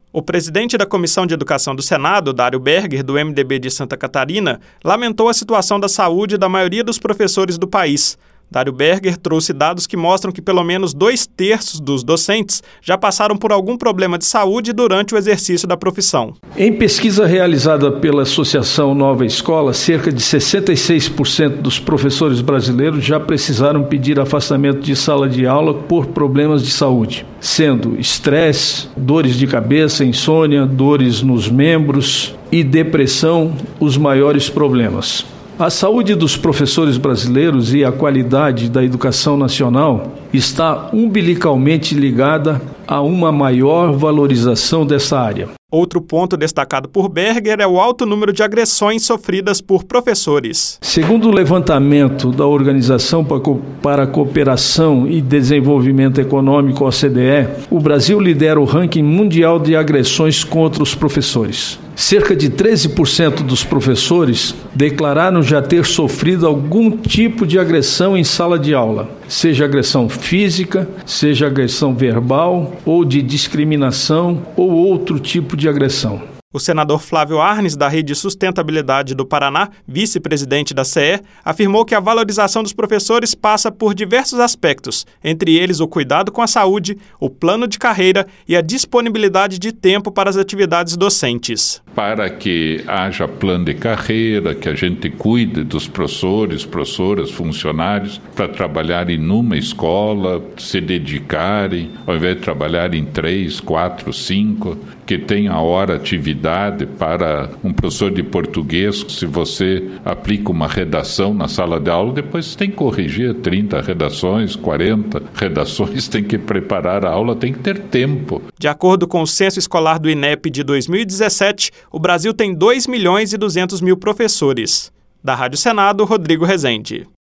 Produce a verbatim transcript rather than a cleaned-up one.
O presidente da Comissão de Educação do Senado, Dário Berger, do M D B de Santa Catarina, lamentou a situação da saúde da maioria dos professores do país. Dário Berger trouxe dados que mostram que pelo menos dois terços dos docentes já passaram por algum problema de saúde durante o exercício da profissão. Em pesquisa realizada pela Associação Nova Escola, cerca de sessenta e seis por cento dos professores brasileiros já precisaram pedir afastamento de sala de aula por problemas de saúde, sendo estresse, dores de cabeça, insônia, dores nos membros e depressão os maiores problemas. A saúde dos professores brasileiros e a qualidade da educação nacional está umbilicalmente ligada a uma maior valorização dessa área. Outro ponto destacado por Berger é o alto número de agressões sofridas por professores. Segundo o levantamento da Organização para a Cooperação e Desenvolvimento Econômico, O C D E, o Brasil lidera o ranking mundial de agressões contra os professores. Cerca de treze por cento dos professores declararam já ter sofrido algum tipo de agressão em sala de aula, seja agressão física, seja agressão verbal ou de discriminação ou outro tipo de agressão. O senador Flávio Arnes, da Rede Sustentabilidade do Paraná, vice-presidente da C E, afirmou que a valorização dos professores passa por diversos aspectos, entre eles o cuidado com a saúde, o plano de carreira e a disponibilidade de tempo para as atividades docentes. Para que haja plano de carreira, que a gente cuide dos professores, professoras, funcionários, para trabalharem numa escola, se dedicarem, ao invés de trabalhar em três, quatro, cinco, que tenha a hora atividade para um professor de português. Se você aplica uma redação na sala de aula, depois tem que corrigir trinta redações, quarenta redações, tem que preparar a aula, tem que ter tempo. De acordo com o Censo Escolar do INEP de dois mil e dezessete, o Brasil tem dois milhões e duzentos mil professores. Da Rádio Senado, Rodrigo Rezende.